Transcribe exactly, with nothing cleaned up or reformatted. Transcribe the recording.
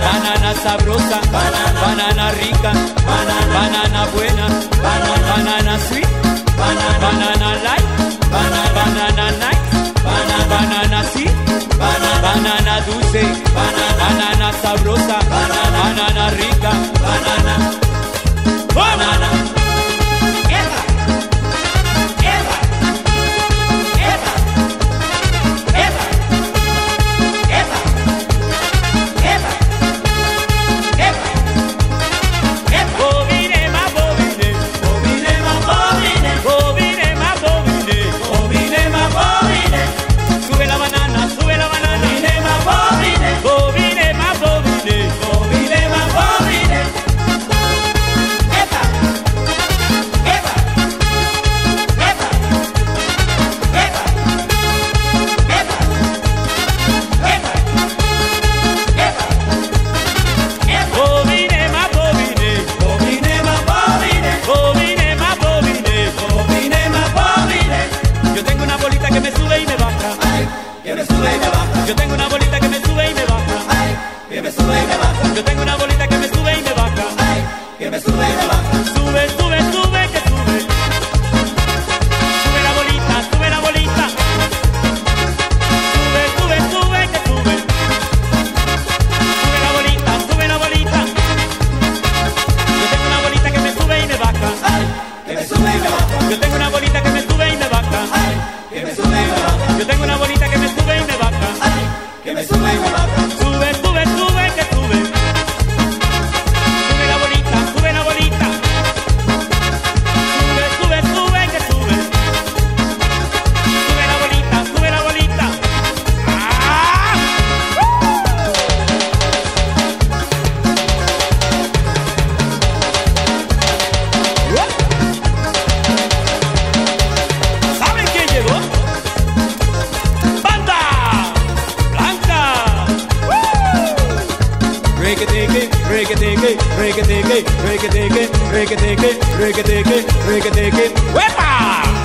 banana sabrosa, banana, banana rica, banana, banana buena, banana, banana sweet, banana, banana light, banana, banana nice, banana, banana sweet, banana, banana dulce, banana, banana sabrosa, banana, banana rica, banana, banana. Yo tengo una bolita que me sube y me baja. Ay, que me sube y me baja. Yo tengo una bolita que me sube y me baja. Ay, que me sube y me baja. Sube, sube, sube, que sube. Sube la bolita, sube la bolita. Sube, sube, sube, que sube. Sube la bolita, sube la bolita. Yo tengo una bolita que me sube y me baja. Ay, que me sube y me baja. Yo tengo una bolita que me sube y me baja. Ay, que me sube y me baja. Yo tengo una bolita que me sube y me baja. Ay, que me sube y me baja. Sube, sube, sube, que sube. Sube la bolita, sube la bolita. Sube, sube, sube, que sube. Sube la bolita, sube la bolita. ¡Ah! ¿Saben quién llegó? ¡Banda Blanca! Reggae-diggy, reggae-diggy, reggae-diggy, reggae-diggy, reggae-diggy, reggae-diggy, reggae-diggy. ¡Huepa!